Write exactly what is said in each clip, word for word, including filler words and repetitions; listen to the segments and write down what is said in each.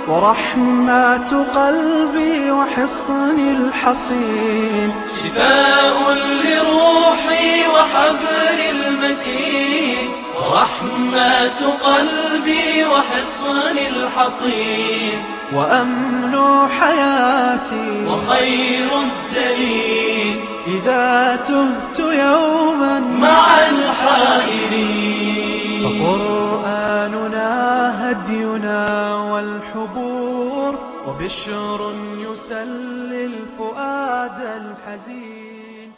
ورحمة قلبي وحصن الحصين، شفاء لروحي وحبل المتين، ورحمة قلبي وحصن الحصين، وأمن حياتي وخير الدليل إذا تهت يوما مع الحائرين. فقرآننا هدينا والحبور، وبشر يسلي الفؤاد الحزين.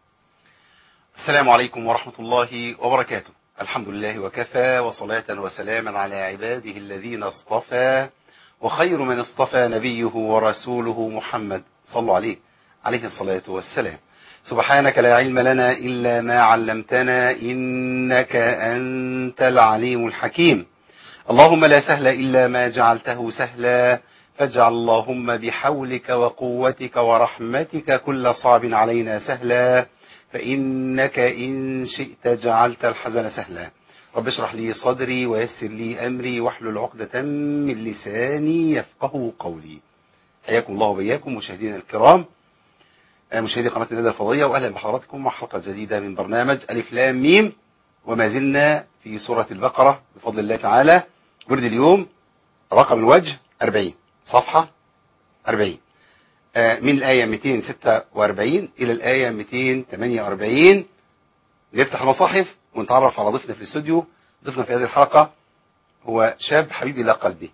السلام عليكم ورحمة الله وبركاته. الحمد لله وكفى، وصلاة وسلاما على عباده الذين اصطفى، وخير من اصطفى نبيه ورسوله محمد صلوا عليه عليه الصلاة والسلام. سبحانك لا علم لنا إلا ما علمتنا إنك أنت العليم الحكيم. اللهم لا سهل إلا ما جعلته سهلا، فاجعل اللهم بحولك وقوتك ورحمتك كل صعب علينا سهلا، فإنك إن شئت جعلت الحزن سهلا. رب اشرح لي صدري ويسر لي أمري واحلل عقدة من لساني يفقه قولي. حياكم الله وبياكم مشاهدينا الكرام، مشاهدي قناة الندى الفضائية، وأهلا بحضراتكم مع حلقة جديدة من برنامج ألف لام ميم. وما زلنا في سورة البقرة بفضل الله تعالى. ورد اليوم رقم الوجه أربعين، صفحة أربعين، من الآية مئتين وستة وأربعين إلى الآية مئتين وثمانية وأربعين. نفتح المصاحف ونتعرف على ضيفنا في الاستوديو. ضيفنا في هذه الحلقة هو شاب حبيب إلى قلبي،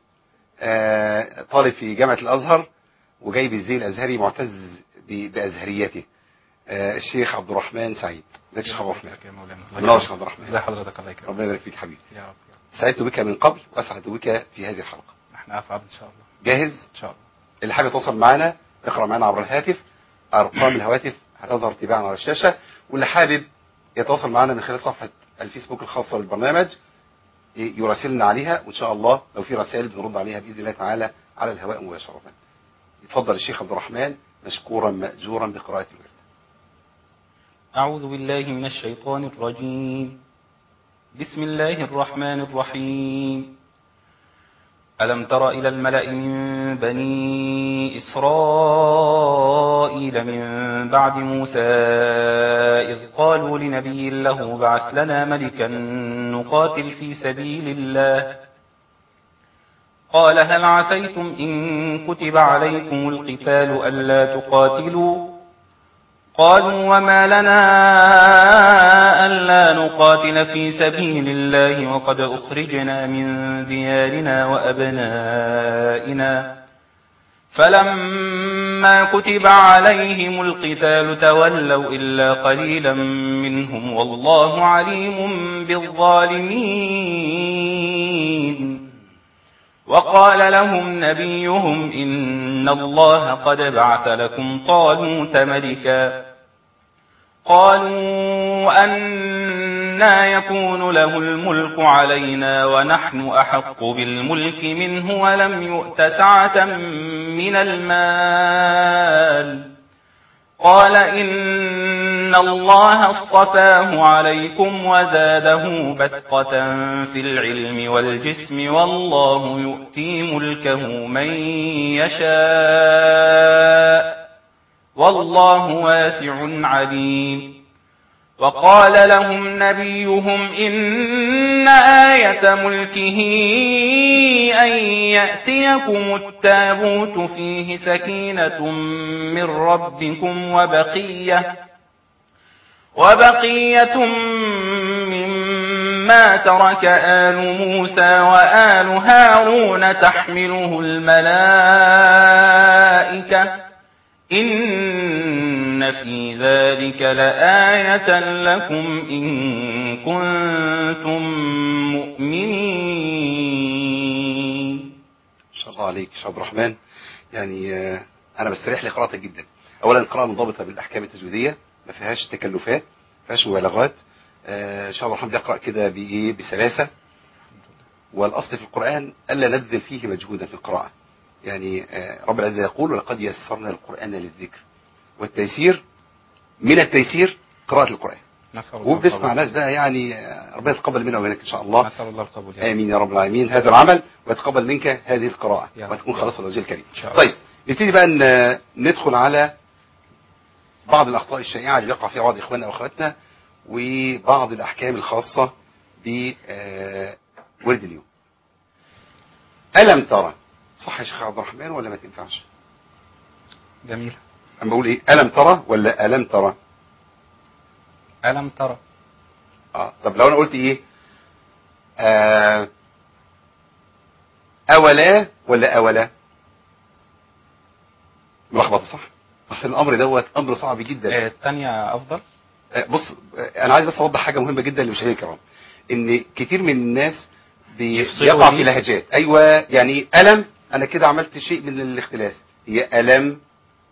طالب في جامعة الأزهر وجاي بالزي الأزهري، معتز بأزهريته، الشيخ عبد الرحمن سعيد. ازيك يا شيخ عبد الرحمن؟ الله يا شيخ عبد الرحمن. ازي حضرتك؟ الله يكرمك. ربنا يبارك فيك حبيبي. يا رب. سعدت بك من قبل واسعد بك في هذه الحلقة. احنا اسعد ان شاء الله. جاهز ان شاء الله. اللي حابب يتواصل معنا اقرا معنا عبر الهاتف، ارقام الهواتف هتظهر تباعا على الشاشة. واللي حابب يتواصل معنا من خلال صفحة الفيسبوك الخاصة بالبرنامج يراسلنا عليها، وان شاء الله لو في رسائل بنرد عليها باذن الله تعالى على الهواء مباشرة. يتفضل الشيخ عبد الرحمن مشكورا مأجورا بقراءة الورد. أعوذ بالله من الشيطان الرجيم. بسم الله الرحمن الرحيم. ألم تر إلى الملأ من بني إسرائيل من بعد موسى إذ قالوا لنبي له بعث لنا ملكا نقاتل في سبيل الله، قال هل عسيتم إن كتب عليكم القتال ألا تقاتلوا؟ قالوا وما لنا ألا نقاتل في سبيل الله وقد أخرجنا من ديارنا وأبنائنا، فلما كتب عليهم القتال تولوا إلا قليلا منهم والله عليم بالظالمين. وقال لهم نبيهم إن الله قد بعث لكم طالوت ملكا، قالوا أنى يكون له الملك علينا ونحن أحق بالملك منه ولم يؤت سعة من المال، قال إن الله اصطفاه عليكم وزاده بسطة في العلم والجسم والله يؤتي ملكه من يشاء والله واسع عليم. وقال لهم نبيهم إن آية ملكه أن يأتيكم التابوت فيه سكينة من ربكم وبقية وبقية مما ترك آل موسى وآل هارون تحمله الملائكة إن في ذلك لآية لكم إن كنتم مؤمنين. ما شاء الله عليك شيخ عبد الرحمن. يعني أنا بستريح لقراءتك جدا. أولا القراءة منضبطة بالأحكام التجويدية، ما فيهاش تكلفات، ما فيهاش مبالغات. شيخ عبد الرحمن بيقرأ كده بإيه؟ بسلاسة. والأصل في القرآن ألا نبذل فيه مجهودا في القراءة. يعني رب العزة يقول ولقد يسرنا القرآن للذكر، والتيسير من التيسير قراءة القرآن. وبنسمع ناس بقى يعني ربنا يتقبل منا ومنك ان شاء الله. نسأل الله القبول. امين يا رب العالمين. هذا العمل ويتقبل منك هذه القراءة وتكون خلاص الوجه الكريم. طيب نبتدي بقى ندخل على بعض الاخطاء الشائعة اللي بيقع فيها بعض اخواننا واخواتنا وبعض الاحكام الخاصة بورد اليوم. ألم ترى صح يا شيخ عبد الرحمن ولا ما تنفعش؟ جميل. أما بقول إيه ألم ترى ولا ألم ترى؟ ألم ترى. آه طب لو أنا قلت إيه آه أولا ولا أولا؟ ملخبطة صح؟ بس الأمر دوت أمر صعب جدا. الثانية أفضل. آه بص آه أنا عايز بس أوضح حاجة مهمة جدا للمشاهدين الكرام، إن كتير من الناس بيقع في لهجات. أيوة يعني ألم أنا كده عملت شيء من الاختلاس. هي ألم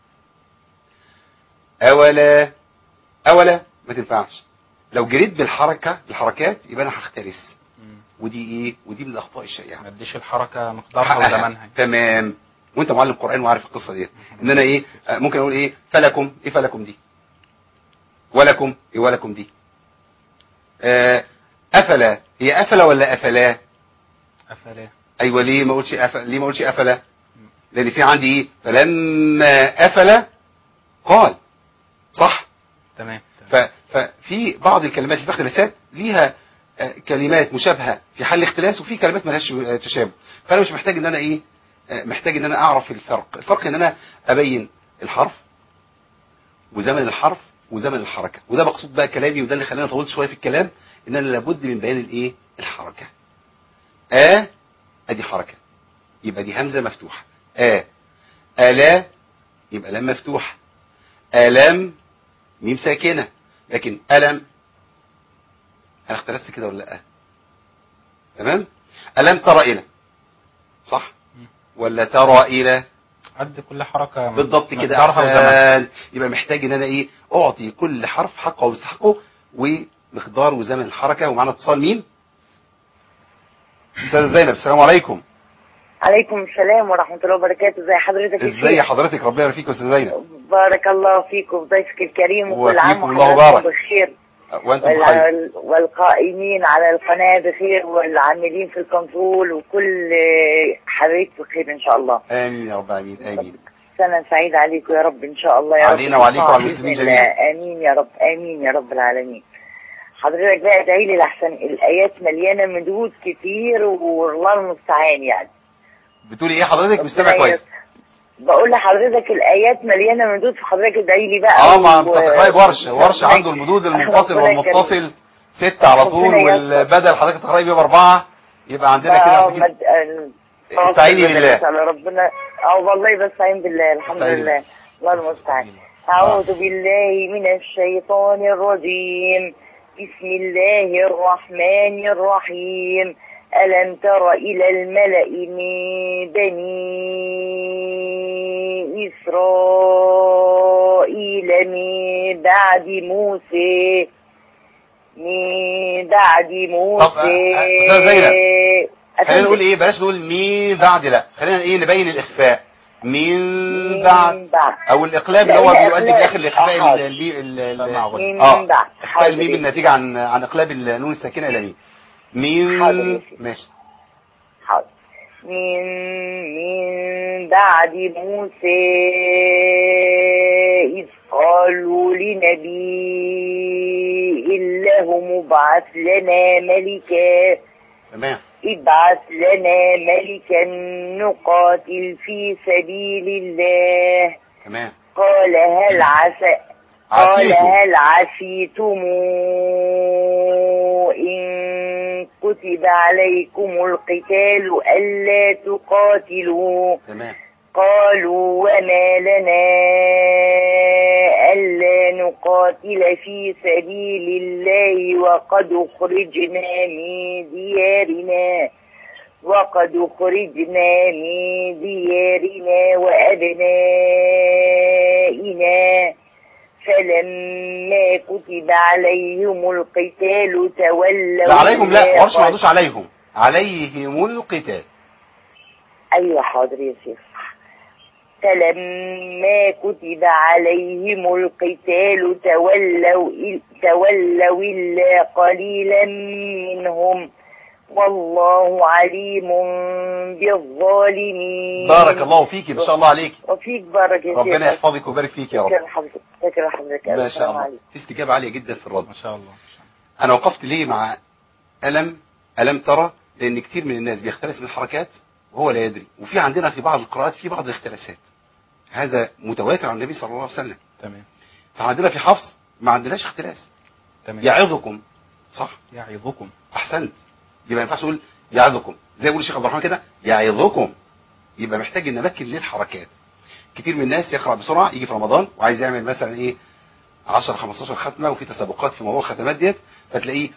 أولا أولا ما تنفعش. لو جريت بالحركة بالحركات يبقى أنا هختلس، ودي إيه ودي من الأخطاء الشائعة. ما اديش الحركة مقدارها وزمانها. تمام. وأنت معلم قرآن وعارف القصة دي إن أنا إيه ممكن أقول إيه فلكم إيه فلكم دي ولكم إيه ولكم دي آه أفلا هي أفلا ولا أفلا؟ أفلا. أيوة ليه ما قلتش أفلا؟ ليه ما قلتش أفلا؟ لأن في عندي إيه فلما أفلا قال صح. تمام. ففي بعض الكلمات اللي في اختلاسات ليها كلمات مشابهه في حل اختلاس وفي كلمات ما لهاش تشابه. فانا مش محتاج ان انا ايه محتاج ان انا اعرف الفرق. الفرق ان انا ابين الحرف وزمن الحرف وزمن الحركه، وده مقصود بقى كلامي وده اللي خلاني طولت شويه في الكلام، ان انا لابد من بيان الايه الحركه. ا ادي حركه يبقى دي همزه مفتوحه. ا الا يبقى لام مفتوحه. الم ميم ساكنه. لكن ألم انا اختلست كده ولا لا؟ تمام. ألم ترى الى صح ولا ترى الى؟ عد كل حركه بالضبط كده احسن. يبقى محتاج ان انا ايه اعطي كل حرف حقه ومستحقه ومقدار وزمن الحركه. ومعنا اتصال مين؟ استاذه زينب. السلام عليكم. عليكم السلام ورحمه الله وبركاته. ازي حضرتك؟ ازي حضرتك؟ ربنا يبارك فيك يا استاذه زينب. بارك الله فيك وبضيفك الكريم وكل عام وحضرتك بخير وانتم بخير والقائمين على القناه بخير والعاملين في الكنترول وكل حبايب بخير ان شاء الله. امين يا رب. امين امين. سنه سعيده عليكم يا رب ان شاء الله يا رب. علينا وعليكم وعلى المسلمين جميعا. امين يا رب. امين يا رب العالمين. حضرتك بقى ادعي لي لحسن الايات مليانه مدود كتير والله المستعان. يعني بتقولي ايه حضرتك؟ مش سامع كويس. بقول لحضرتك الايات مليانه مدود، فحضرتك ادعي لي بقى. اه ما بتقراي ورش ورش عنده المدود المنفصل والمتصل ستة على طول، والبدل حضرتك تقراي بيه باربعه يبقى عندنا كده. مد... استعيني بالله. ربنا اه والله بستعين بالله. الحمد لله. الله المستعان. اعوذ بالله من الشيطان الرجيم. بسم الله الرحمن الرحيم. ألم تر إلى الملأ من بني إسرائيل من بعد موسى من بعد موسى. طب أستاذ زينب خلينا نقول إيه بلاش نقول من بعد، لا خلينا إيه نبين الإخفاء من بعد أو الإقلاب اللي هو بيؤدي في الآخر لإخفاء ال اه إخفاء الميم الناتجة عن عن إقلاب النون الساكنة إلى ميم. من ماشي حاضر. من من بعد موسى إذ قالوا لنبي له مبعث لنا ملكا. تمام. ابعث لنا ملكا نقاتل في سبيل الله. تمام. قال هل عسى قال هل عسيتم إن كتب عليكم القتال ألا تقاتلوا؟ تمام. قالوا وما لنا ألا نقاتل في سبيل الله وقد أخرجنا من ديارنا وقد أخرجنا من ديارنا وأبنائنا فلما كتب عليهم القتال تولوا. لا عليهم لا ورش ما عندوش عليهم عليهم القتال. أيوة حاضر يا شيخ. فلما كتب عليهم القتال تولوا تولوا إلا قليلا منهم والله عليم بالظالمين. بارك الله فيك، ما شاء الله عليك. وفيك بارك يا ربنا يحفظك ويبارك فيك يا رب. شكرا حضرتك. شكرا حضرتك. ما شاء الله. في استجابة عالية جدا في الرد. ما شاء الله. أنا وقفت ليه مع ألم ألم ترى؟ لأن كتير من الناس بيختلس من الحركات وهو لا يدري، وفي عندنا في بعض القراءات في بعض الاختلاسات، هذا متواتر عن النبي صلى الله عليه وسلم. تمام. فعندنا في حفص ما عندناش اختلاس. تمام. يعظكم، صح؟ يعظكم. أحسنت. يبقى ما ينفعش أقول يعظكم زي ما بيقول الشيخ عبد الرحمن كده يعظكم، يبقى محتاج ان نمكن للحركات. كتير من الناس يقرأ بسرعة، يجي في رمضان وعايز يعمل مثلا ايه عشرة خمستاشر ختمة، وفي تسابقات في موضوع الختمات ديت، فتلاقيه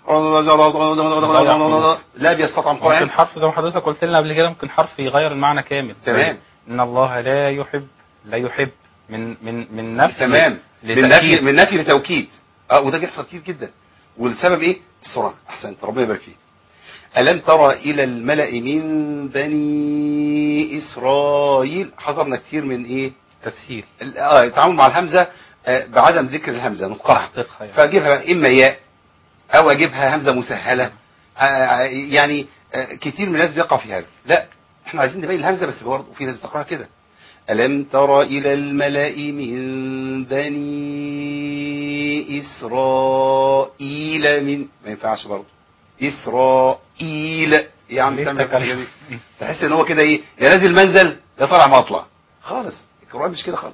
لا بيستطعم قرآن. ممكن حرف زي ما حضرتك قلت لنا قبل كده، ممكن حرف يغير المعنى كامل. تمام. ان الله لا يحب، لا يحب من من من نفي. تمام. من نفي من نفي لتوكيد. اه وده بيحصل كتير جدا، والسبب ايه؟ السرعة. احسنت، ربنا يبارك فيك. ألم ترى إلى الملأ من بني إسرائيل، حضرنا كتير من إيه؟ تسهيل. اه التعامل مع الهمزة آه بعدم ذكر الهمزة نطقها، يعني. فأجيبها إما ياء أو أجيبها همزة مسهلة. آه يعني آه كتير من الناس بيقع في هذا. لا، إحنا عايزين نبين الهمزة بس برضه في ناس بتقراها كده. ألم ترى إلى الملأ من بني إسرائيل من، ما ينفعش برضه إسرائيل. يا عم تعمل كده، تحس ان هو كده ايه، يا نازل منزل يا طالع مطلع خالص. القرآن مش كده خالص.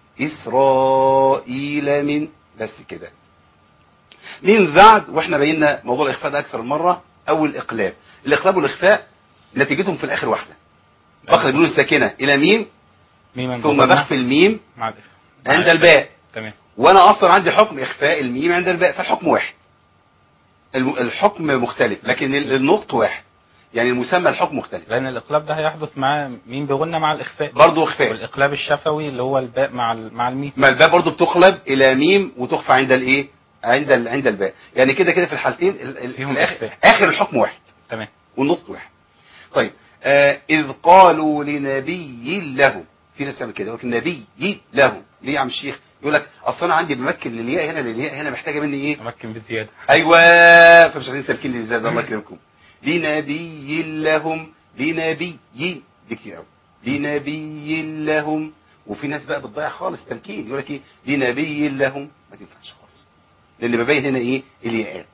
إسرائيل من، بس كده. من بعد، واحنا بينا موضوع الإخفاء ده أكثر من مرة، أو الإقلاب. الإقلاب والإخفاء نتيجتهم في الآخر واحدة. بقلب نون الساكنة إلى ميم، ثم بخفي الميم عند الباء. تمام. وأنا أصلا عندي حكم إخفاء الميم عند الباء، فالحكم واحد. الحكم مختلف لكن النطق واحد، يعني المسمى الحكم مختلف. لأن الإقلاب ده هيحدث مع مين بغنى مع الإخفاء برضه إخفاء، والإقلاب الشفوي اللي هو الباء مع مع الميم. ما الباء برضه بتقلب إلى ميم وتخفى عند الإيه؟ عند ال... عند الباء. يعني كده كده في الحالتين ال... فيهم الآخر... إخفاء. آخر الحكم واحد. تمام. والنطق واحد. طيب آه إذ قالوا لنبي له، في ناس تعمل كده يقول لك نبي له. ليه يا عم الشيخ؟ يقول لك اصل انا عندي بمكن للياء هنا، للياء هنا محتاجه مني ايه؟ امكن بالزياده. ايوه، فمش عايزين تمكين بالزياده. الله يكرمكم. لنبي لهم، لنبي دي كتير قوي، لنبي لهم. وفي ناس بقى بتضيع خالص التمكين، يقول لك ايه؟ لنبي لهم، ما تنفعش خالص، لان ببين هنا ايه؟ الياءات.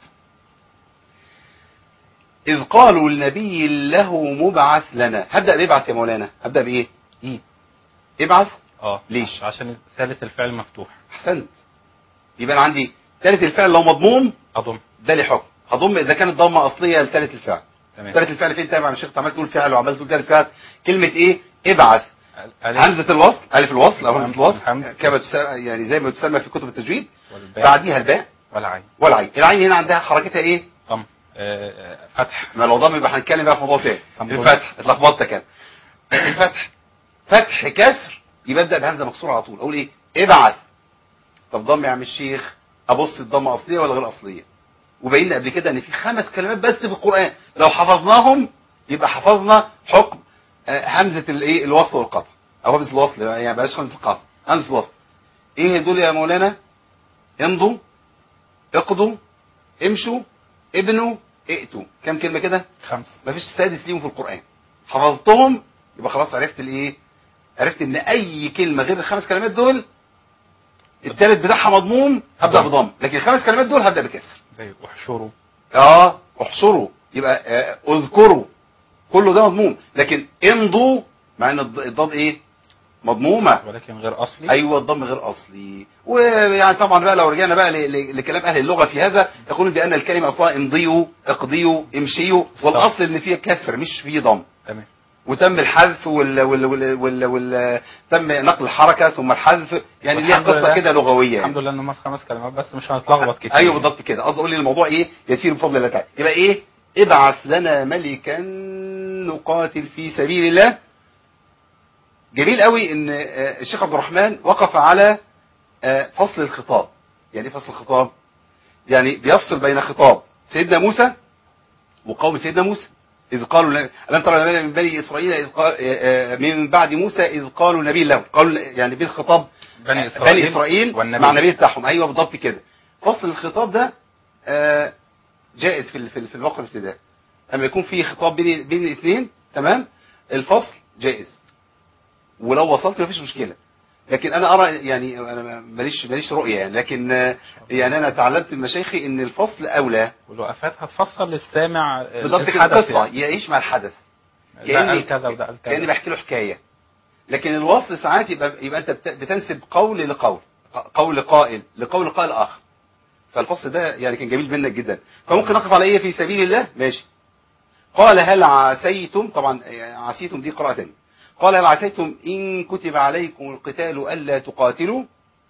إذ قالوا لنبي له مبعث لنا. هبدأ بيبعث يا مولانا، هبدأ بإيه؟ إيه؟ ابعث. اه ليش؟ عشان ثالث الفعل مفتوح. أحسنت. يبقى أنا عندي ثالث الفعل لو مضموم أضم، ده لي حكم. هضم إذا كانت ضمة أصلية لثالث الفعل. تمام. ثالث الفعل فين تابع؟ مش عمال تقول فعل وعمال تقول ثالث فعل. كلمة إيه؟ ابعث. همزة الوصل، ألف الوصل أو همزة الوصل كما تسمى، يعني زي ما تسمى في كتب التجويد. بعديها الباء والعين. والعين. العين هنا عندها حركتها إيه؟ ضم. آه فتح. ما لو ضم يبقى هنتكلم بقى في موضوع تاني. الفتح اتلخبطت كان. الفتح فتح كسر، يبقى ابدا بهمزه مكسوره على طول. اقول ايه؟ ابعث. طب ضم يا عم الشيخ، ابص الضمه اصليه ولا غير اصليه؟ وبينا قبل كده ان في خمس كلمات بس في القران لو حفظناهم يبقى حفظنا حكم همزه الايه؟ الوصل والقطع، او همزه الوصل، يعني بلاش همزه القطع، همزه الوصل. ايه دول يا مولانا؟ امضوا، اقضوا، امشوا، ابنوا، ائتوا. كم كلمه كده؟ خمس. مفيش سادس ليهم في القران. حفظتهم يبقى خلاص عرفت الايه؟ عرفت ان اي كلمه غير الخمس كلمات دول الثالث بتاعها مضموم هبدا بضم، لكن الخمس كلمات دول هبدا بكسر. زي احشروا. اه احشروا، يبقى آه اذكروا، كله ده مضموم. لكن امضوا مع ان الضاد ايه؟ مضمومه ولكن غير اصلي. ايوه الضم غير اصلي. ويعني طبعا بقى لو رجعنا بقى لكلام اهل اللغه في هذا يقولون بان الكلمه اصلها امضيوا، اقضيوا، امشيوا، والاصل ان فيها كسر مش فيه ضم. تمام. وتم الحذف وال وال وال وال, وال... تم نقل الحركه ثم الحذف، يعني ليها قصه كده لغويه. يعني الحمد لله ان هم في خمس كلمات بس مش هنتلخبط كتير. ايوه بالضبط كده. قصدي اقول لي الموضوع ايه؟ يسير بفضل الله تعالى. يبقى ايه؟ ابعث لنا ملكا نقاتل في سبيل الله. جميل قوي ان الشيخ عبد الرحمن وقف على فصل الخطاب. يعني ايه فصل الخطاب؟ يعني بيفصل بين خطاب سيدنا موسى وقوم سيدنا موسى. إذ قالوا ألم ترى من بني إسرائيل إذ قال من بعد موسى إذ قالوا نبي لهم، قالوا يعني بالخطاب بني إسرائيل, بني إسرائيل والنبي مع النبي بتاعهم. أيوة بالضبط كده. فصل الخطاب ده جائز في في الوقت الابتدائي، لما يكون في خطاب بين بين الاثنين تمام، الفصل جائز ولو وصلت مفيش مشكلة. لكن انا ارى يعني انا ماليش ماليش رؤيه يعني، لكن يعني انا تعلمت من مشايخي ان الفصل اولى، والوقفات هتفصل للسامع بالضبط كده القصه يعني. يعيش مع الحدث كاني كذا وده قال كذا، كاني بحكي له حكايه. لكن الوصل ساعات يبقى يبقى انت بتنسب قول لقول، قول قائل لقول قائل اخر. فالفصل ده يعني كان جميل منك جدا. فممكن نقف على ايه في سبيل الله ماشي. قال هل عسيتم، طبعا عسيتم دي قراءه ثانيه. قال هل عسيتم إن كتب عليكم القتال ألا تقاتلوا.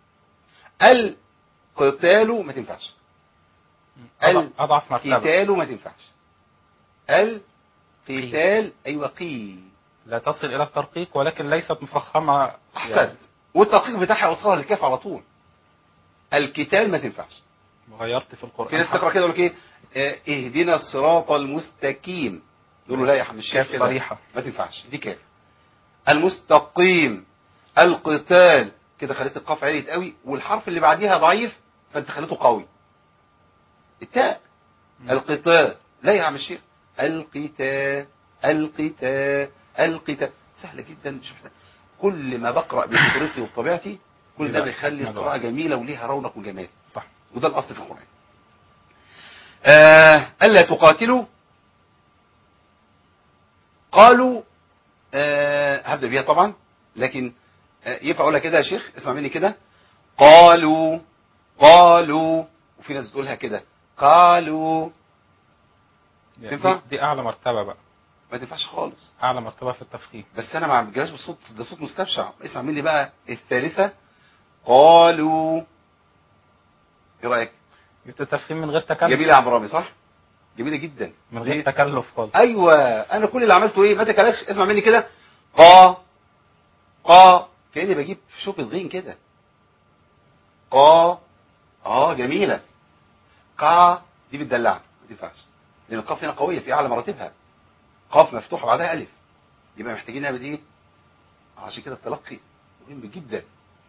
القتال ما تنفعش، أضعف مرتبة. القتال ما تنفعش، القتال أيوة قي لا تصل إلى الترقيق ولكن ليست مفخمة. أحسنت يعني. والترقيق بتاعها وصلها للكاف على طول. القتال ما تنفعش. غيرت في القرآن. في ناس تقرأ كده يقول لك إيه اهدنا الصراط المستقيم، يقولوا لا يا حبيبي الشيخ كده صريحة ما تنفعش، دي كاف. المستقيم. القتال كده خليت القاف عليت قوي والحرف اللي بعديها ضعيف فانت خليته قوي. التاء القتال لا يا عم الشيخ، القتال القتال القتال سهله جدا. مش محتاج. كل ما بقرا بفطرتي وبطبيعتي كل ده بيخلي القراءه جميله وليها رونق وجمال. صح. وده الاصل في القران. آه الا تقاتلوا. قالوا آه هبدا بيها طبعا، لكن ينفع اقولها كده يا شيخ؟ اسمع مني كده. قالوا قالوا، وفي ناس بتقولها كده قالوا. تنفع؟ دي, دي اعلى مرتبه بقى. ما تنفعش خالص، اعلى مرتبه في التفخيم. بس انا ما بجيبهاش بالصوت ده، صوت مستبشع. اسمع مني بقى الثالثه. قالوا. ايه رايك؟ جبت التفخيم من غير تكلف. جميله يا عم رامي صح؟ جميله جدا من غير تكلف خالص. ايوه انا كل اللي عملته ايه؟ ما تكلفش. اسمع مني كده. قا قا كأني بجيب شوب الغين كده. قا اه جميلة. قا دي بتدلع ما تنفعش، لأن القاف هنا قوية في أعلى مراتبها. قاف مفتوحة بعدها ألف، يبقى محتاجين نعمل إيه؟ عشان كده التلقي مهم جدا.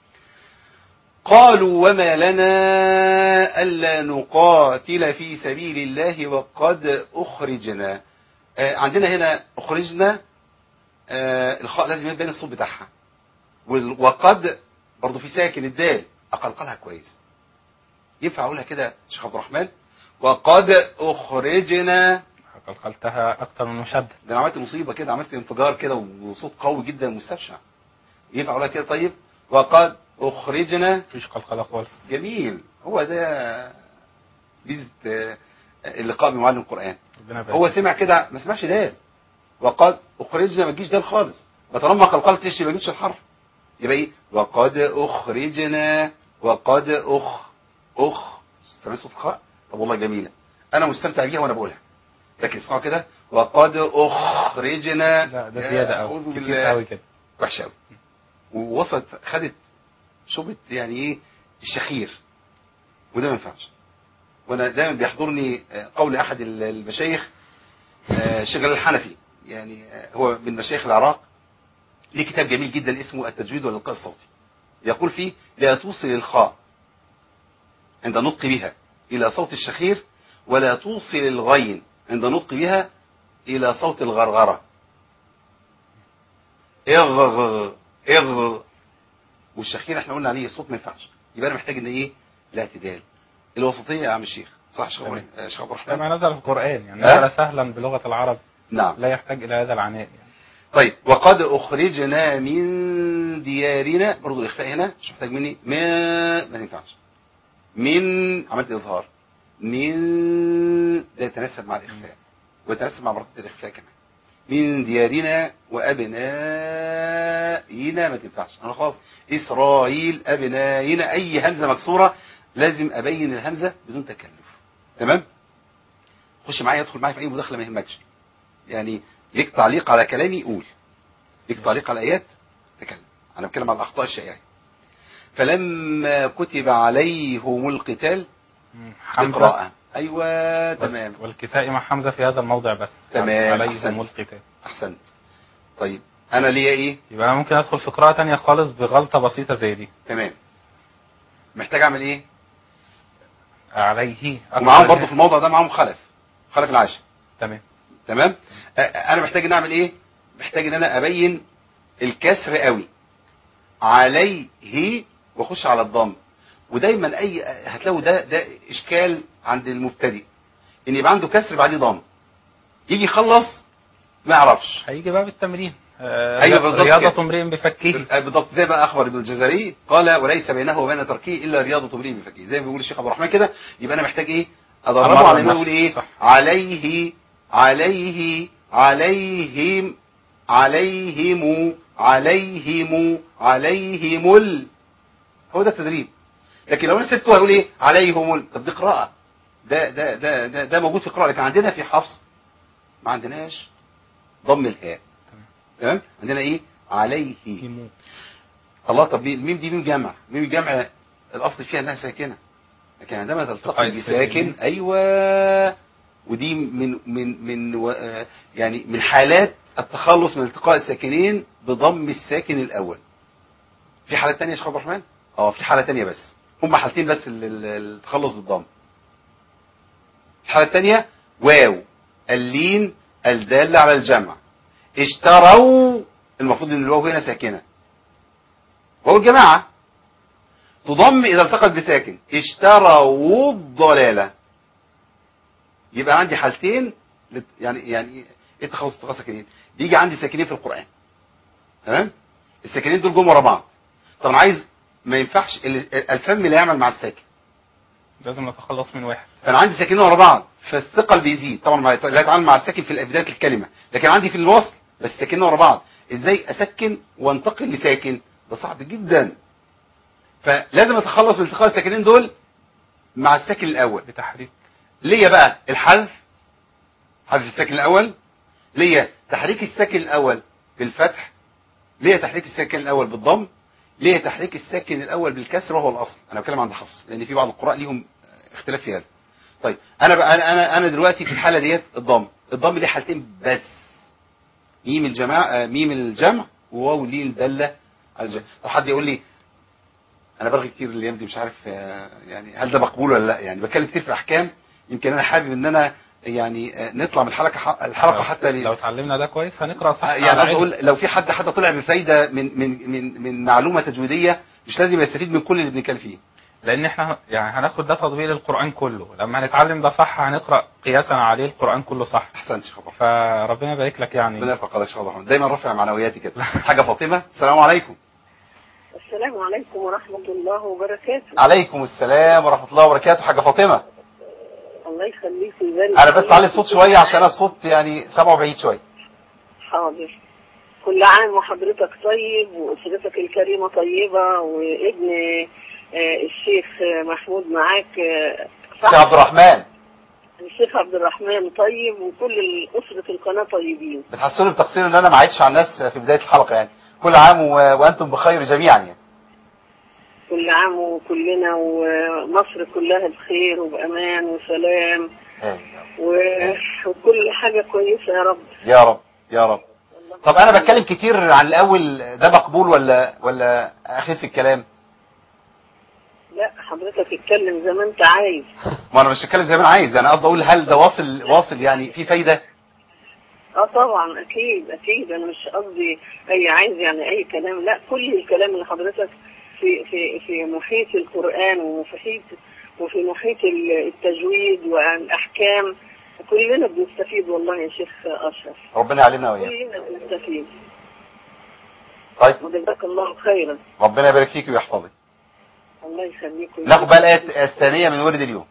قالوا وما لنا ألا نقاتل في سبيل الله وقد أخرجنا. آه عندنا هنا أخرجنا آه الخاء لازم يبين الصوت بتاعها، وقد برضو في ساكن الدال أقلقلها كويس. ينفع أقولها كده شيخ عبد الرحمن؟ وقد أخرجنا. قلقلتها أكتر من مشدد. ده أنا عملت مصيبة كده، عملت انفجار كده وصوت قوي جدا مستبشع. ينفع أقولها كده طيب؟ وقد أخرجنا. مفيش قلقلة خالص. جميل. هو ده ميزة اللقاء بمعلم القرآن. هو سمع كده ما سمعش دال. وقد أخرجنا ما تجيش دال خالص. فطالما قلقلتش ما جيتش الحرف. يبقى ايه؟ وقد اخرجنا. وقد اخ اخ سامع صوت الخاء؟ طب والله جميله، انا مستمتع بيها وانا بقولها. لكن اسمعوا كده. وقد اخرجنا. لا ده زياده قوي، كتير قوي كده، وحشه قوي. ووصلت خدت شبهه يعني ايه الشخير، وده ما ينفعش. وانا دايما بيحضرني قول احد المشايخ الشيخ الحنفي، يعني هو من مشايخ العراق، ليه كتاب جميل جدا اسمه التجويد والإلقاء الصوتي. يقول فيه لا توصل الخاء عند النطق بها إلى صوت الشخير، ولا توصل الغين عند النطق بها إلى صوت الغرغرة. إغ إغ والشخير احنا قلنا عليه الصوت ما ينفعش. يبقى أنا محتاج إن إيه؟ الاعتدال الوسطية يا عم الشيخ. صح شيخ عبد الرحمن؟ ما نزل في القرآن يعني نزل سهلا بلغة العرب. نعم. لا يحتاج إلى هذا العناء يعني. طيب وقد أخرجنا من ديارنا، برضو الإخفاء هنا مش محتاج مني ما ما تنفعش. من عملت إظهار من ده يتناسب مع الإخفاء ويتناسب مع مرتبة الإخفاء كمان. من ديارنا وأبنائنا ما تنفعش. أنا خلاص إسرائيل أبنائنا أي همزة مكسورة لازم أبين الهمزة بدون تكلف. تمام؟ خش معايا ادخل معايا في أي مداخلة ما يهمكش. يعني ليك تعليق على كلامي قول، ليك تعليق على الآيات تكلم. أنا بتكلم على الأخطاء الشائعة. فلما كتب عليهم القتال حمزة اقرأها ايوه تمام. والكسائي مع حمزة في هذا الموضع بس. تمام عليهم القتال. احسنت. طيب انا ليا ايه؟ يبقى انا ممكن ادخل في قراءة تانية خالص بغلطة بسيطة زي دي. تمام. محتاج اعمل ايه؟ عليه. ومعاهم برضو في الموضع ده معاهم خلف خلف العاشر. تمام تمام. انا محتاج ان اعمل ايه؟ محتاج ان انا ابين الكسر قوي عليه واخش على الضم. ودايما اي هتلاقوا ده ده اشكال عند المبتدئ ان يبقى عنده كسر بعديه ضم، يجي يخلص ما يعرفش. هيجي بقى بالتمرين. آه ايوه بالظبط. رياضة امرئ بفكه. آه بالضبط زي ما اخبر ابن الجزري قال وليس بينه وبين تركه الا رياضة امرئ بفكه، زي ما بيقول الشيخ عبد الرحمن كده. يبقى انا محتاج ايه؟ ادربه على انه يقول ايه؟ صح. عليه عليه عليهم عليهم عليهم عليهم ال هو ده التدريب. لكن لو انا سبته هيقول ايه؟ عليهم ال. طب دي قراءة، ده ده ده ده, ده موجود في قراءة، لكن عندنا في حفص ما عندناش ضم الهاء. تمام. عندنا ايه؟ عليه. الله. طب الميم دي ميم جمع، ميم جمع الاصل فيها انها ساكنه، لكن عندما تلتقي بساكن ايوه. ودي من من من و يعني من حالات التخلص من التقاء الساكنين بضم الساكن الاول. في حالات ثانيه يا شيخ عبد الرحمن؟ اه في حاله ثانيه بس، هم حالتين بس التخلص بالضم. الحاله الثانيه واو اللين الداله على الجمع. اشتروا المفروض ان الواو هنا ساكنه، واو الجماعه تضم اذا التقت بساكن. اشتروا الضلاله. يبقى عندي حالتين يعني يعني ايه التخلص التقاء ساكنين؟ بيجي عندي ساكنين في القران. تمام. الساكنين دول جم ورا بعض. طب انا عايز ما ينفعش الفم لا يعمل مع الساكن، لازم نتخلص من واحد. فانا عندي ساكنين ورا بعض فالثقل بيزيد. طبعا لا يتعامل مع الساكن في بدايه الكلمه، لكن عندي في الوصل بس ساكنين ورا بعض. ازاي اسكن وانتقل لساكن؟ ده صعب جدا. فلازم اتخلص من التقاء الساكنين دول مع الساكن الاول بتحريك. ليا بقى الحذف، حذف الساكن الاول، ليا تحريك الساكن الاول بالفتح، ليا تحريك الساكن الاول بالضم، ليا تحريك الساكن الاول بالكسر وهو الاصل. انا بتكلم عن حفص لان في بعض القراء ليهم اختلاف في هذا. طيب انا بقى انا انا انا دلوقتي في الحاله ديت الضم، الضم ليه حالتين بس، ميم الجماعه ميم الجمع وواو ليه الداله على الجمع. لو حد يقول لي انا برغي كتير الايام دي مش عارف يعني هل ده مقبول ولا لا، يعني بتكلم كتير في الاحكام، يمكن انا حابب ان انا يعني نطلع من الحلقه الحلقه حتى لو اتعلمنا ده كويس هنقرا صح. يعني عايز اقول لو في حد حتى طلع بفايده من من من من معلومه تجويديه مش لازم يستفيد من كل اللي بنتكلم فيه، لان احنا يعني هناخد ده تطبيق للقران كله. لما هنتعلم ده صح هنقرا قياسا عليه القران كله صح. احسنت يا خبر. فربنا يبارك لك يعني. ربنا يرفع قدرك يا شيخ دايما رافع معنوياتي كده. حاجه فاطمه السلام عليكم. السلام عليكم ورحمه الله وبركاته. عليكم السلام ورحمه الله وبركاته. حاجه فاطمه الله يخليك ويبارك. انا بس علي الصوت شويه عشان الصوت يعني سامعه بعيد شويه. حاضر. كل عام وحضرتك طيب واسرتك الكريمه طيبه وابن الشيخ محمود معاك. الشيخ عبد الرحمن. الشيخ عبد الرحمن طيب وكل اسره القناه طيبين. بتحسوني بتقصير ان انا ما عيدش على الناس في بدايه الحلقه يعني. كل عام و... وانتم بخير جميعا يعني. كل عام وكلنا ومصر كلها بخير وبامان وسلام. و... وكل حاجه كويسه يا رب. يا رب يا رب. طب انا بتكلم كتير عن الاول، ده مقبول ولا ولا اخف الكلام؟ لا حضرتك اتكلم زي ما انت عايز. ما انا مش هتكلم زي ما انا عايز، انا قصدي اقول هل ده واصل واصل يعني في فايده؟ اه طبعا اكيد اكيد. انا مش قصدي اي عايز يعني اي كلام، لا كل الكلام اللي حضرتك في في في محيط القران ومحيط وفي محيط التجويد والاحكام كلنا بنستفيد والله يا شيخ اشرف. ربنا يعلمنا وياك. كلنا بنستفيد. طيب وجزاك الله خيرا. ربنا يبارك فيك ويحفظك. الله يخليك. ناخد بقى الايه الثانيه من ورد اليوم.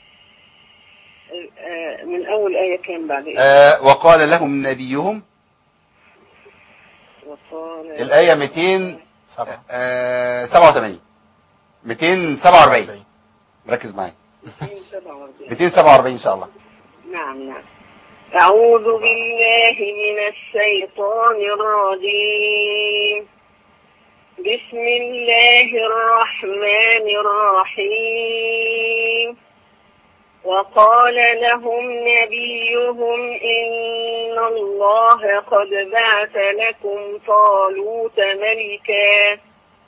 من اول ايه كام بعد ايه؟ آه وقال لهم نبيهم. وقال الايه مئتين وسبعة وثمانين مئتين وسبعة وأربعين. ركز معايا. مئتين وسبعة وأربعين ان شاء الله. نعم نعم. أعوذ بالله من الشيطان الرجيم. بسم الله الرحمن الرحيم. وقال لهم نبيهم إن الله قد بعث لكم طالوت ملكا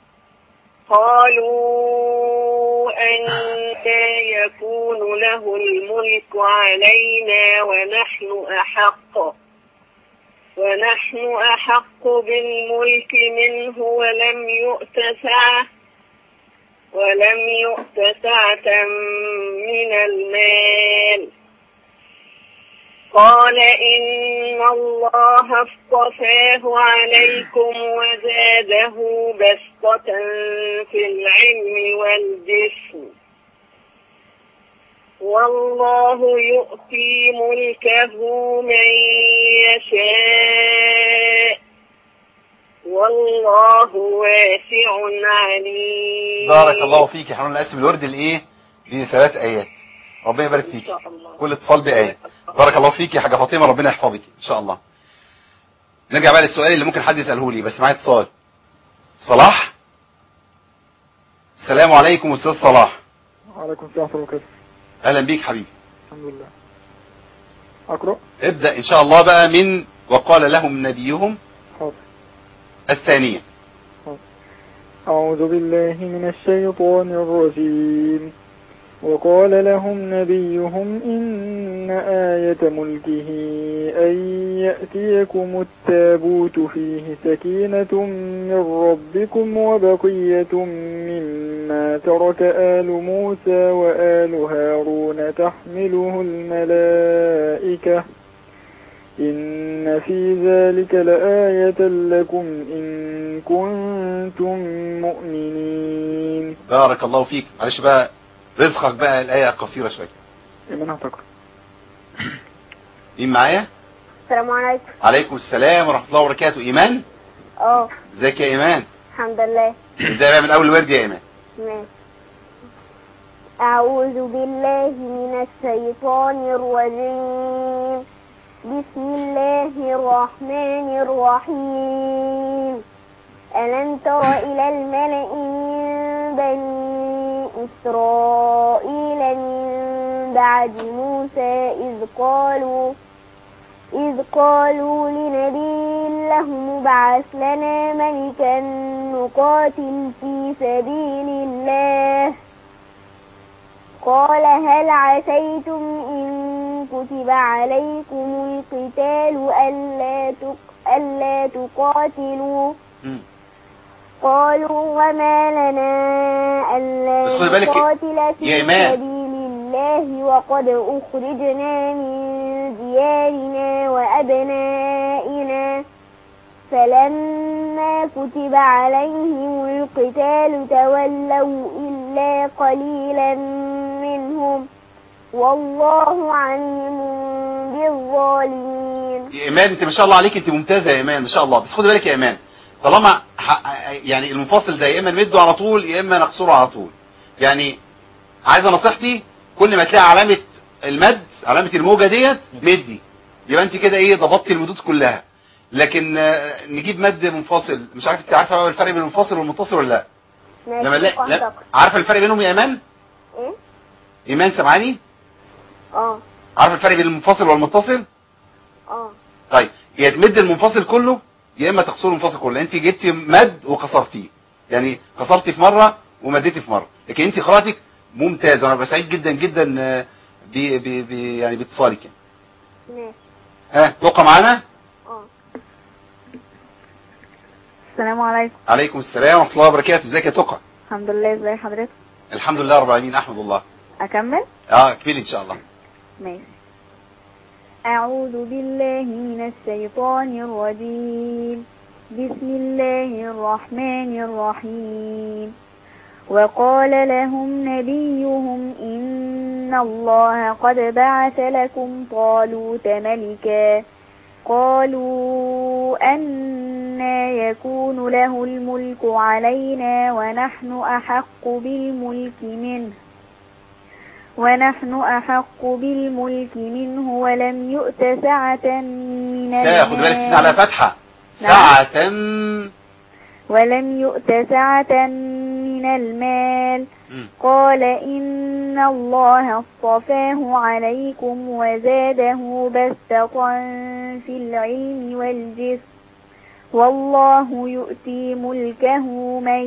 قالوا أنى يكون له الملك علينا ونحن أحق ونحن أحق بالملك منه ولم يؤت سعة ولم يؤت سعة من المال قال إن الله اصطفاه عليكم وزاده بسطة في العلم والجسم والله يؤتي ملكه من يشاء والله واسع عليم. بارك الله فيك. احنا نقسم الورد لايه؟ لثلاث ايات. ربنا يبارك فيك. كل اتصال بايه. بارك الله فيك يا حاجه فاطمه، ربنا يحفظك ان شاء الله. نرجع بقى للسؤال اللي ممكن حد يساله لي، بس معايا اتصال. صلاح، السلام عليكم استاذ صلاح. وعليكم السلام ورحمه الله وبركاته. اهلا بيك حبيبي. الحمد لله. اقرا. ابدا ان شاء الله بقى من وقال لهم نبيهم. حاضر. الثانيه. حاضر. اعوذ بالله من الشيطان الرجيم. وقال لهم نبيهم إن آية ملكه أن يأتيكم التابوت فيه سكينة من ربكم وبقية مما ترك آل موسى وآل هارون تحمله الملائكة إن في ذلك لآية لكم إن كنتم مؤمنين. بارك الله فيك. معلش بقى رزقك بقى الآية قصيرة شوية. إيمان هتقرأ. مين معايا؟ السلام عليكم. عليكم السلام ورحمة الله وبركاته. إيمان؟ اه. ازيك يا إيمان؟ الحمد لله. ابدأ بقى من أول ورد يا إيمان. ماشي. أعوذ بالله من الشيطان الرجيم. بسم الله الرحمن الرحيم. ألم تر إلى الملأ من بني إسرائيل من بعد موسى إذ قالوا إذ قالوا لنبي له ابعث لنا ملكا نقاتل في سبيل الله قال هل عسيتم إن كتب عليكم القتال ألا ألا تقاتلوا قالوا وما لنا ألا نقاتل في سبيل الله وقد أخرجنا من ديارنا وأبنائنا فلما كتب عليهم القتال تولوا إلا قليلا منهم والله عليم بالظالمين. يا إيمان انت ما شاء الله عليك، انت ممتازة يا إيمان ما شاء الله. بس خدي بالك يا إيمان، طالما يعني المنفصل ده يا اما نمده على طول يا اما نقصره على طول. يعني عايزه نصيحتي كل ما تلاقي علامه المد علامه الموجه ديت مدي، يبقى انت كده ايه ضبطتي المدود كلها. لكن نجيب مد منفصل، مش عارف انت عارفه الفرق بين المنفصل والمتصل ولا لا؟ لما لا, لا عارفه الفرق بينهم يا ايمان؟ ايه ايمان سامعاني؟ اه. عارفه الفرق بين المنفصل والمتصل؟ اه. طيب يا تمد المنفصل كله يا اما تقصر المنفصل كله. انت جبتي مد وقصرتيه، يعني قصرتي في مره ومديتي في مره، لكن انت قراءتك ممتازه. انا بسعيد جدا جدا ب ب يعني باتصالك يعني. ماشي. ها توقع معانا؟ اه. السلام عليكم. عليكم السلام ورحمه الله وبركاته. ازيك يا توقع؟ الحمد لله. ازي حضرتك؟ الحمد لله رب العالمين احمد الله. اكمل؟ اه اكملي ان شاء الله. ماشي. أعوذ بالله من الشيطان الرجيم. بسم الله الرحمن الرحيم. وقال لهم نبيهم إن الله قد بعث لكم طالوت ملكا قالوا أنى يكون له الملك علينا ونحن أحق بالملك منه ونحن أحق بالملك منه ولم يؤت سعة من المال. خد بالك على فتحة. سعة ولم يؤت سعة من المال قال إن الله اصطفاه عليكم وزاده بسطة في العلم والجسم والله يؤتي ملكه من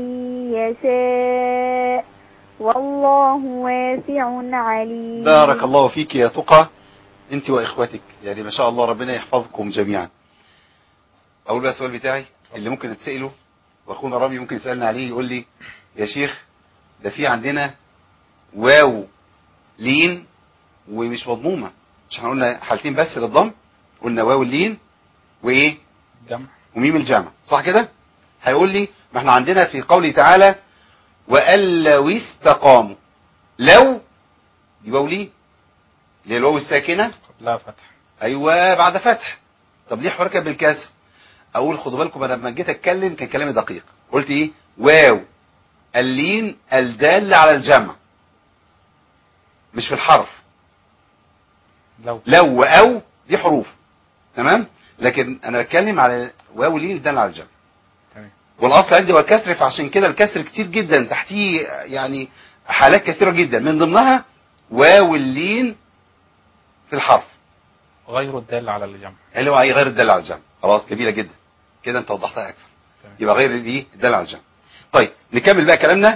يشاء والله واسع عليم. بارك الله فيك يا تقى انت واخواتك، يعني ما شاء الله ربنا يحفظكم جميعا. اقول بقى السؤال بتاعي اللي ممكن اتسأله واخونا رامي ممكن يسألنا عليه، يقول لي يا شيخ ده في عندنا واو لين ومش مضمومة، مش احنا قلنا حالتين بس للضم، قلنا واو اللين وايه جمع وميم الجمع صح كده؟ هيقول لي ما احنا عندنا في قوله تعالى وأن لو استقاموا، لو دي واو لين اللي هي الواو الساكنة قبلها فتح، ايوه بعد فتح. طب ليه حركة بالكسر؟ اقول خدوا بالكم انا لما جيت اتكلم كان كلامي دقيق، قلت ايه؟ واو اللين الدال على الجمع مش في الحرف. لو لو واو دي حروف تمام، لكن انا بتكلم على واو اللين الدال على الجمع تمام. والاصل عندي هو الكسر، فعشان كده الكسر كتير جدا تحتيه يعني حالات كثيرة جدا، من ضمنها واو اللين في الحرف غير الدال على الجمع اللي هو ايه غير الدال على الجمع. خلاص جميلة جدا كده انت وضحتها اكثر، تمام. يبقى غير الايه الدال على الجمع. طيب نكمل بقى كلامنا.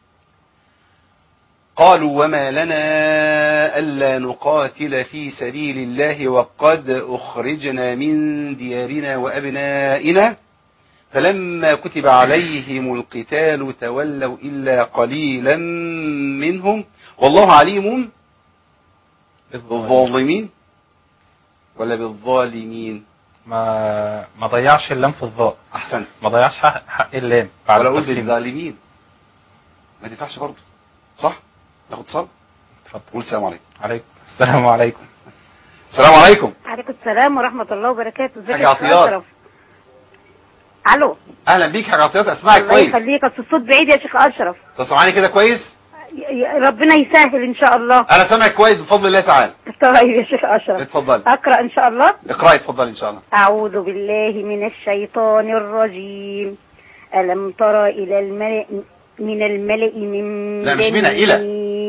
قالوا وما لنا ألا نقاتل في سبيل الله وقد أخرجنا من ديارنا وأبنائنا فلما كتب عليهم القتال تولوا إلا قليلا منهم والله عليم بالظالمين ولا بالظالمين. ما ما ضيعش اللام في الظاء. أحسنت. ما ضيعش حق, حق اللام بعد ولا قلت التفخيم. بالظالمين ما تنفعش برضه صح؟ ناخد صل. اتفضل. قول السلام عليكم. عليكم السلام عليكم. السلام عليكم. عليكم السلام ورحمة الله وبركاته. ازيك حاجة عطيات. الو. اهلا بيك حاجة عطيات، اسمعك كويس. الله يخليك، اصل الصوت بعيد يا شيخ اشرف. تسمعني كده كويس؟ ربنا يسهل ان شاء الله. انا سامعك كويس بفضل الله تعالى. طيب يا شيخ اشرف اتفضلي. اقرأ ان شاء الله. اقرأي اتفضلي ان شاء الله. اعوذ بالله من الشيطان الرجيم. الم تر الى الملأ من الملأ من لا مش من الى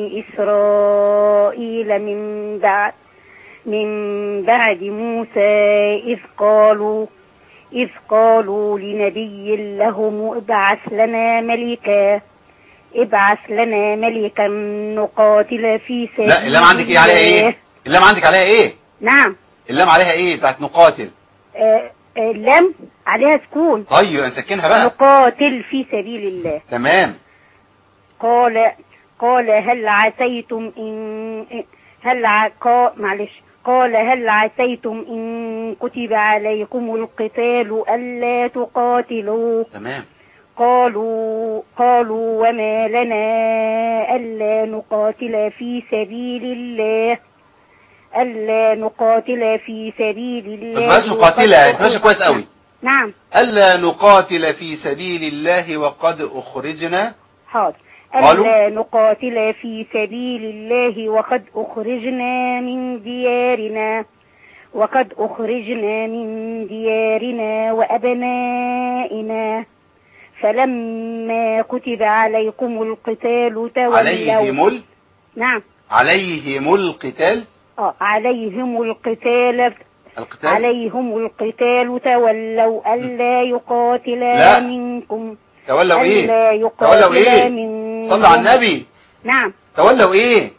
إسرائيل من بعد من بعد موسى إذ قالوا إذ قالوا لنبي لهم ابعث لنا ملكا ابعث لنا ملكا نقاتل في سبيل الله. لا اللام عندك ايه عليها ايه؟ اللام عندك عليها ايه؟ نعم اللام عليها ايه بتاعت نقاتل؟ آه آه اللام عليها سكون. طيب نسكنها بقى. نقاتل في سبيل الله. تمام. قال قال هل عسيتم إن هل عقا معلش قال هل عسيتم إن كتب عليكم القتال ألا تقاتلوا. تمام. قالوا قالوا وما لنا ألا نقاتل في سبيل الله ألا نقاتل في سبيل الله. بس بلاش نقاتلها ماشي كويس قوي. نعم. ألا نقاتل في سبيل الله وقد أخرجنا. حاضر. ألا نقاتل في سبيل الله وقد أخرجنا من ديارنا وقد أخرجنا من ديارنا وأبنائنا فلما كتب عليكم القتال تولوا. عليهم ال... نعم عليهم القتال. اه عليهم القتال القتال عليهم القتال تولوا ألا يقاتلا لا. منكم. تولوا ايه؟ تولوا ايه؟ صلوا على النبي. نعم. تولوا ايه؟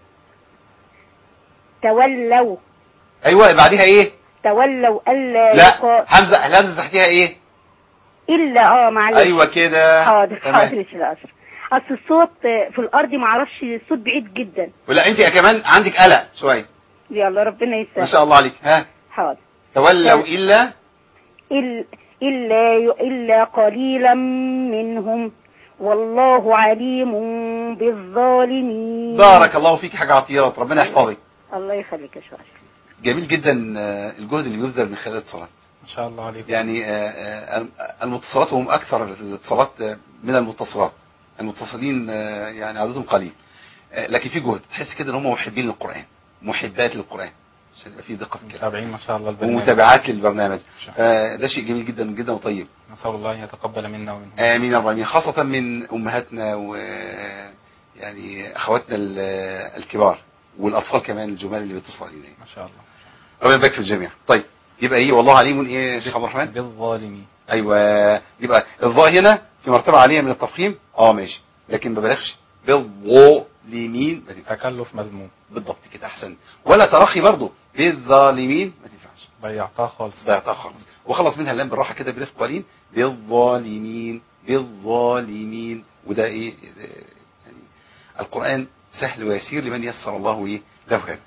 تولوا. ايوه بعديها ايه؟ تولوا الا لا يقا... همزه الهمزه تحتيها ايه؟ الا اه معلش. ايوه كده. حاضر حاضر يا شيخ. اصل الصوت في الارض ما اعرفش، الصوت بعيد جدا. ولا انت كمان عندك قلق شويه. يلا ربنا يسهل. ما شاء الله عليك. ها حاضر. تولوا الا إلا إلا إلا قليلا منهم والله عليم بالظالمين. بارك الله فيك حاجة عطيات، ربنا يحفظك. الله يخليك يا شيخ. جميل جدا الجهد اللي بيبذل من خلال الاتصالات. ما شاء الله عليك. يعني المتصلات هم أكثر الاتصالات من المتصلات، المتصلين يعني عددهم قليل، لكن في جهد، تحس كده ان هم محبين للقرآن، محبات للقرآن. عشان يبقى فيه دقة في الكلام. متابعين ما شاء الله البرنامج ومتابعات للبرنامج. آه ده شيء جميل جدا جدا وطيب. نسأل الله أن يتقبل منا ومنهم. آمين يا رب العالمين، خاصة من أمهاتنا و يعني أخواتنا الكبار والأطفال كمان الجمال اللي بيتصلوا علينا. ما شاء الله. ربنا يبارك في الجميع. طيب يبقى إيه والله عليم إيه يا شيخ عبد الرحمن؟ بالظالمين. أيوة، يبقى الظاء هنا في مرتبة عالية من التفخيم، أه ماشي، لكن ما بلغش بالظالمين، تكلف مذموم. بالضبط كده، أحسن. ولا ترخي برضه بالظالمين، ما تنفعش، ضيعتها خالص. ضيعتها خالص، وخلص منها اللام بالراحة كده برفق قليل، بالظالمين بالظالمين. وده إيه يعني القرآن سهل ويسير لمن يسر الله إيه له هذا.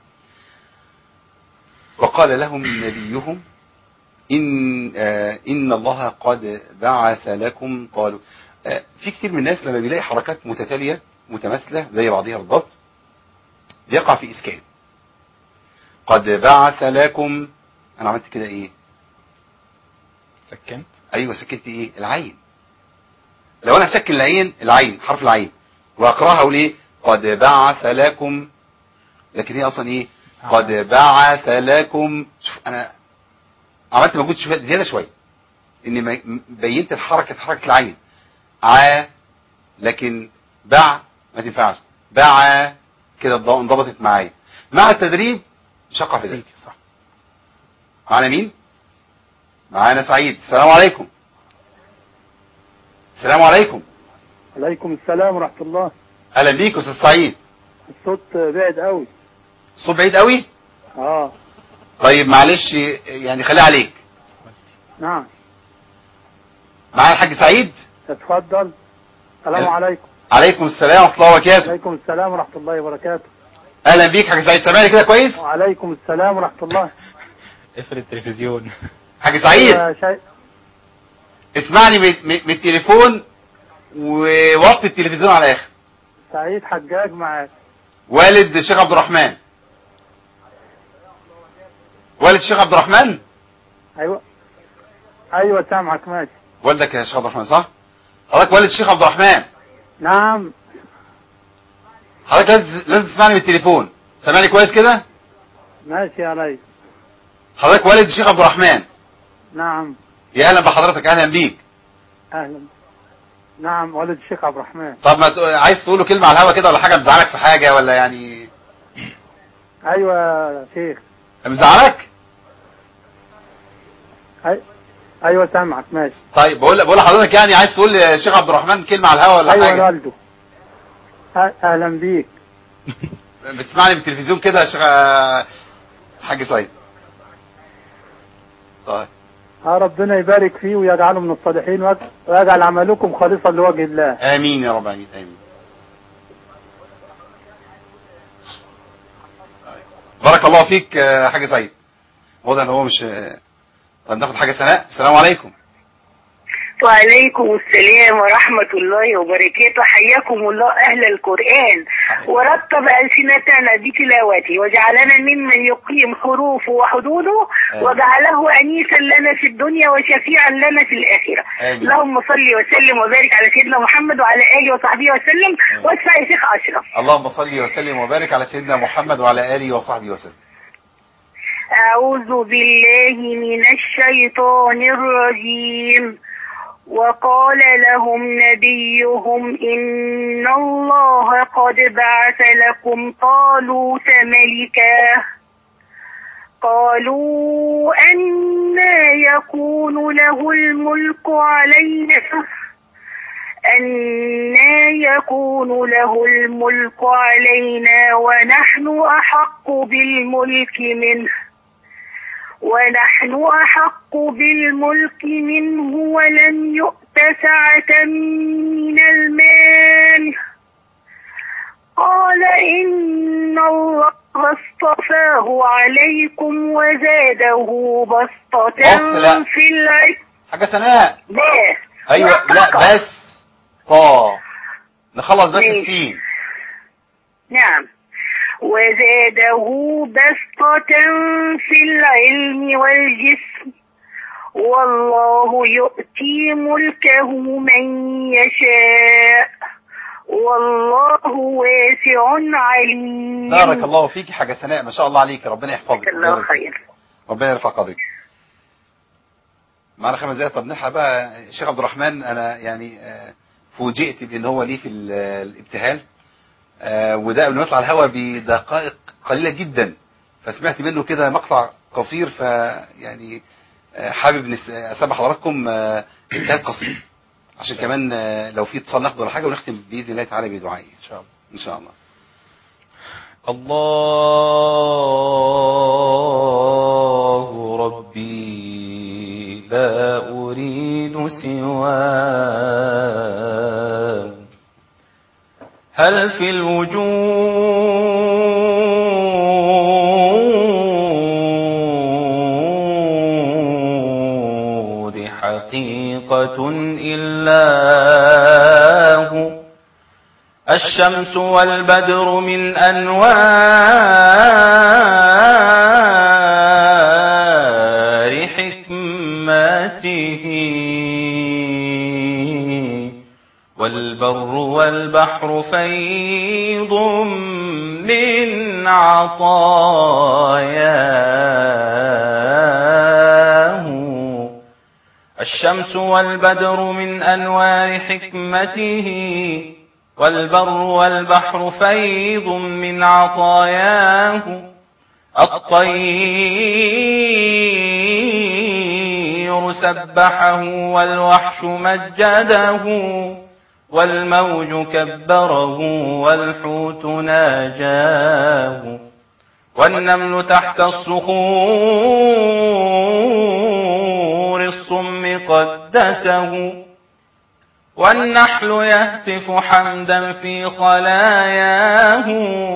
وقال لهم نبيهم إن آه إن الله قد بعث لكم. قالوا آه في كتير من الناس لما بيلاقي حركات متتالية متماثلة زي بعضها بالضبط بيقع في إسكان. قد بعث لكم، أنا عملت كده إيه؟ سكنت. أيوة سكنت إيه؟ العين. لو أنا سكن العين، العين حرف العين وأقرأها أقول إيه؟ قد بعث لكم، لكن هي أصلا إيه؟ قد بعث لكم. شوف أنا عملت مجهود شوية زيادة شوية إني بينت الحركة حركة العين ع، لكن بع ما تنفعش، بع كده انضبطت معايا. مع التدريب مش هقع في ذلك. صح. معانا مين؟ معانا سعيد. السلام عليكم. السلام عليكم. عليكم السلام ورحمة الله. اهلا بيك يا استاذ سعيد. الصوت بعيد قوي. الصوت بعيد قوي؟ اه. طيب معلش يعني خليها عليك. نعم. معانا الحاج سعيد. اتفضل. السلام ال... عليكم. عليكم السلام ورحمة الله وبركاته. عليكم السلام ورحمة الله وبركاته. اهلا بيك حاج سعيد، سامعني كده كويس؟ وعليكم السلام ورحمة الله. اقفل التلفزيون. حاج سعيد شي... اسمعني من, من التليفون ووطي التلفزيون على الاخر. سعيد حجاج معاك. والد الشيخ عبد الرحمن. والد الشيخ عبد الرحمن. ايوه ايوه سامعك ماشي. والدك يا شيخ عبد الرحمن صح؟ حضرتك والد الشيخ عبد الرحمن. نعم. حضرتك لازم لازم تسمعني من التليفون، سامعني كويس كده؟ ماشي يا ريس. حضرتك والد الشيخ عبد الرحمن. نعم. يا اهلا بحضرتك، اهلا بيك. اهلا. نعم والد الشيخ عبد الرحمن. طب ما ت... عايز تقول له كلمه على الهوا كده ولا حاجه مزعلك في حاجه ولا يعني؟ ايوه يا شيخ. مزعلك؟ أي... ايوه سامعك ماشي. طيب بقول بقول لحضرتك يعني عايز تقول للشيخ عبد الرحمن كلمه على الهوا ولا أيوة حاجه؟ ايوه والده. اهلا بيك. بتسمعني من التلفزيون كده يا شيخ حاج سعيد؟ طيب اه ربنا يبارك فيه ويجعله من الصالحين ويجعل عملكم خالصا لوجه الله. امين يا رب العالمين. امين. بارك الله فيك يا حاج سعيد. واضح ان هو مش. طب ناخد حاجه سناء. السلام عليكم. وعليكم السلام ورحمة الله وبركاته. حياكم الله أهل القرآن، ورتب ألسنتنا بتلاوته وجعلنا ممن يقيم حروفه وحدوده، وجعله أنيسا لنا في الدنيا وشفيعا لنا في الآخرة. اللهم صل وسلم وبارك على سيدنا محمد وعلى آله وصحبه وسلم. وادفع يا شيخ أشرف. اللهم صل وسلم وبارك على سيدنا محمد وعلى آله وصحبه وسلم. أعوذ بالله من الشيطان الرجيم. وقال لهم نبيهم إن الله قد بعث لكم طالوت ملكا. قالوا أنى يكون له الملك علينا أنى يكون له الملك علينا ونحن أحق بالملك منه ونحن أحق بالملك منه ولم يؤت سعة من المال. قال إن الله اصطفاه عليكم وزاده بسطة في العلم. حاجة سناء. لا أيوة لا بس طا نخلص بس السين. نعم. وزاده بسطة في العلم والجسم والله يؤتي ملكه من يشاء والله واسع عليم. بارك الله فيك حاجة سناء، ما شاء الله عليك، ربنا يحفظك. جزاك الله خير. ربنا يرفع قدرك. معنا خمس دقايق. طب نلحق بقى الشيخ عبد الرحمن. انا يعني فوجئت بان هو ليه في الابتهال، وده قبل ما يطلع الهوا بدقائق قليلة جدا، فسمعت منه كده مقطع قصير، فيعني حابب اسمع حضراتكم ابتهال قصير عشان كمان لو في اتصال ناخده ولا حاجه، ونختم باذن الله تعالى بدعائي ان شاء الله. ان شاء الله. الله ربي لا اريد سواه، هل في الوجود حقيقة إلا هو، الشمس والبدر من أنوار حكمته، والبر والبحر فيض من عطاياه، الشمس والبدر من أنوار حكمته، والبر والبحر فيض من عطاياه، الطير سبحه والوحش مجده، والموج كبره والحوت ناجاه، والنمل تحت الصخور الصم قدسه، والنحل يهتف حمدا في خلاياه،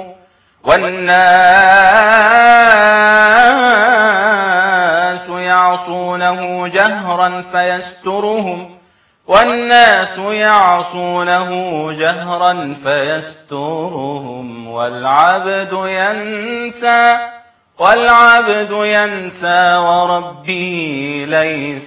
والناس يعصونه جهرا فيسترهم، والناس يعصونه جهرا فيسترهم، والعبد ينسى والعبد ينسى وربي ليس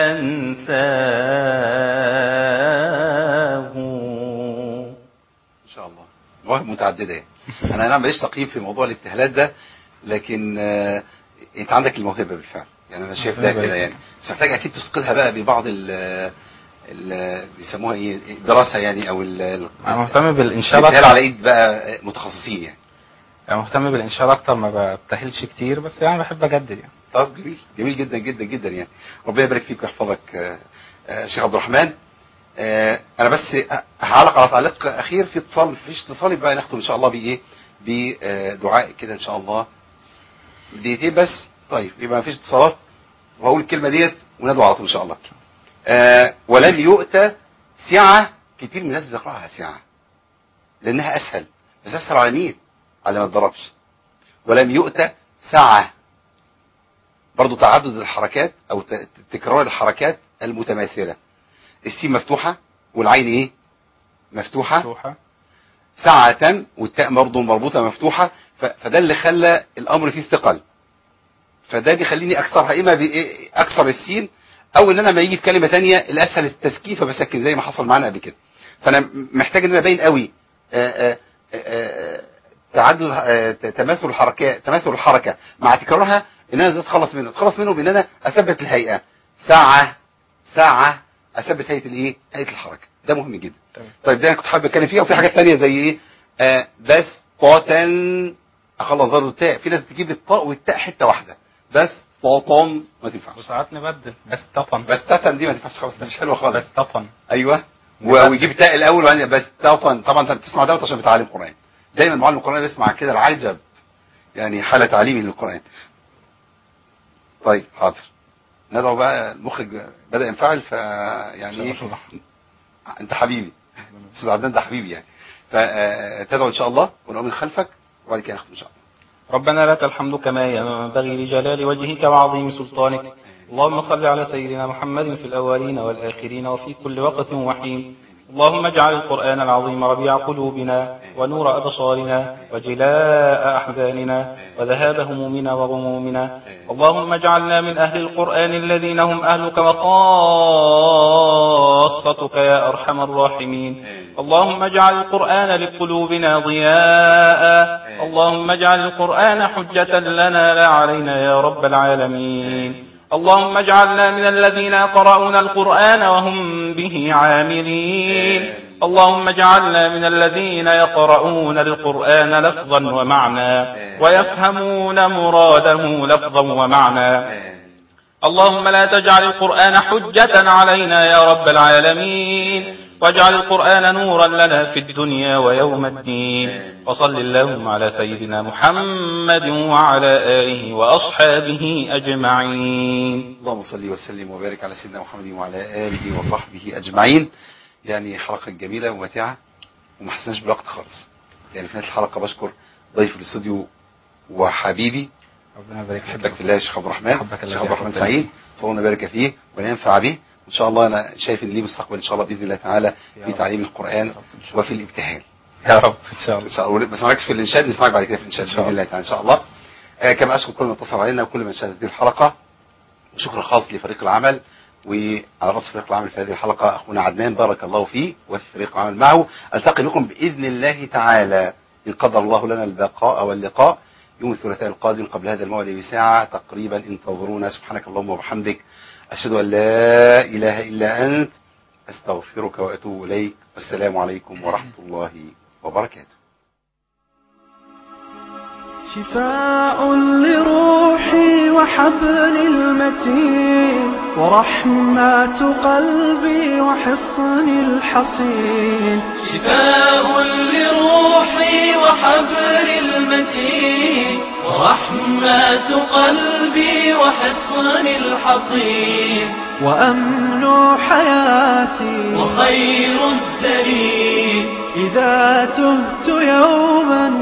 ينساه. ان شاء الله. مواهب متعدده. انا انا ماليش تقييم في موضوع الابتهالات ده، لكن آه انت عندك الموهبه بالفعل، يعني انا شايف ده كده، يعني بس محتاج اكيد تثقلها بقى ببعض ال بيسموها ايه الدراسه يعني، او انا مهتم بالانشاء الابتهال على ايد بقى متخصصين يعني. انا مهتم بالانشاء اكتر، ما ببتهلش كتير، بس يعني بحب اجدد يعني. طب جميل جميل جدا جدا جدا يعني. ربنا يبارك فيك ويحفظك شيخ عبد الرحمن. انا بس هعلق على تعليق اخير في اتصال، مفيش اتصال يبقى نختم ان شاء الله بايه بدعاء كده ان شاء الله دقيقتين بس. طيب يبقى مفيش اتصالات، وهقول الكلمه ديت وندعو على طول ان شاء الله. آه ولم يؤتى سعة. كتير من الناس بيقرأها سعة لأنها أسهل، بس أسهل على مين؟ على ما تضربش. ولم يؤتى سعة، برضو تعدد الحركات أو تكرار الحركات المتماثلة. السين مفتوحة والعين إيه؟ مفتوحة, مفتوحة. سعة، والتاء برضو مربوطة مفتوحة، فده اللي خلى الأمر فيه ثقل، فده بيخليني أكثرها إما أكثر السين، او ان انا ما يجي في كلمه ثانيه الاسهل التسكين فبسكن زي ما حصل معانا قبل كده. فانا محتاج ان انا ابين قوي آآ آآ تعدد تماثل الحركات تماثل الحركه مع تكرارها، ان انا ازاي اتخلص منه اتخلص منه بان انا اثبت الهيئه. ساعه ساعه اثبت هيئه الايه؟ هيئه الحركه. ده مهم جدا. طيب ده انا كنت حابب اتكلم فيها، وفي حاجات ثانيه زي ايه؟ آه بس طاطن اخلص برضه التاء. في ناس بتجيب الطاء والتاء حته واحده، بس طاطن ما تنفعش، وساعات نبدل بس ططن. بس ططن دي ما تنفعش خالص، مش حلوه خالص. بس ططن ايوه، ويجيب التاء الاول وبعدين بس ططن. طبعا انت بتسمع دوت عشان بتعلم قران، دايما معلم القران بيسمع كده العجب، يعني حاله تعليمي للقران. طيب حاضر، ندعو بقى. المخرج بدا ينفعل، فيعني ايه، انت حبيبي استاذ عدنان، ده حبيبي يعني، فتدعو ان شاء الله ونؤمن خلفك وبعد كده نختم ان شاء الله. ربنا لك الحمد كما ينبغي لجلال وجهك وعظيم سلطانك. اللهم صل على سيدنا محمد في الأولين والآخرين وفي كل وقت وحين. اللهم اجعل القرآن العظيم ربيع قلوبنا ونور أبصارنا وجلاء أحزاننا وذهاب همومنا وغمومنا. اللهم اجعلنا من أهل القرآن الذين هم أهلك وخاصتك وخاصتك يا أرحم الراحمين. اللهم اجعل القرآن لقلوبنا ضياء، اللهم اجعل القرآن حجة لنا لا علينا يا رب العالمين. اللهم اجعلنا من الذين يقرؤون القرآن وهم به عاملين. اللهم اجعلنا من الذين يقرؤون القرآن لفظا ومعنى ويفهمون مراده لفظا ومعنى. اللهم لا تجعل القرآن حجة علينا يا رب العالمين، واجعل القرآن نورا لنا في الدنيا ويوم الدين. وصل اللهم على سيدنا محمد وعلى آله وأصحابه أجمعين. اللهم صل وسلم وبارك على سيدنا محمد وعلى آله وصحبه أجمعين. يعني حلقة جميلة وماتعة وما حسناش بالوقت خالص. يعني في نهاية الحلقة بشكر ضيف الاستوديو وحبيبي ربنا يبارك احبك في الله يا شيخ عبد الرحمن، شيخ عبد الرحمن سعيد، صلى الله يبارك فيه وننفع به وان شاء الله. انا شايف ان ليه مستقبل ان شاء الله باذن الله تعالى في تعليم القرآن وفي الابتهال يا رب ان شاء الله. ان شاء الله ما سمعكش في الانشاد، نسمعك بعد كده في الانشاد باذن الله تعالى ان شاء الله. آه كما اشكر كل من اتصل علينا وكل من شاهد هذه الحلقه، وشكر خاص لفريق العمل، وعلى راس فريق العمل في هذه الحلقه اخونا عدنان بارك الله فيه وفي فريق العمل معه. التقي بكم باذن الله تعالى ان قدر الله لنا البقاء واللقاء يوم الثلاثاء القادم قبل هذا الموعد بساعه تقريبا. انتظرونا. سبحانك اللهم وبحمدك، اشهد ان لا اله الا انت، استغفرك واتوب اليك. والسلام عليكم ورحمه الله وبركاته. شفاء لروحي وحبل المتين، ورحمة قلبي وحصن الحصين. شفاء لروحي وحبل المتين، ورحمة قلبي وحصن الحصين. وأمن حياتي وخير الدليل، إذا تهت يوما